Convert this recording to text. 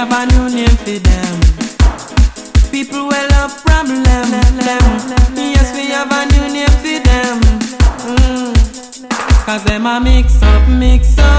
have a new name for them. People will have problem. Yes, we have a new name for them. Cause them a mix up.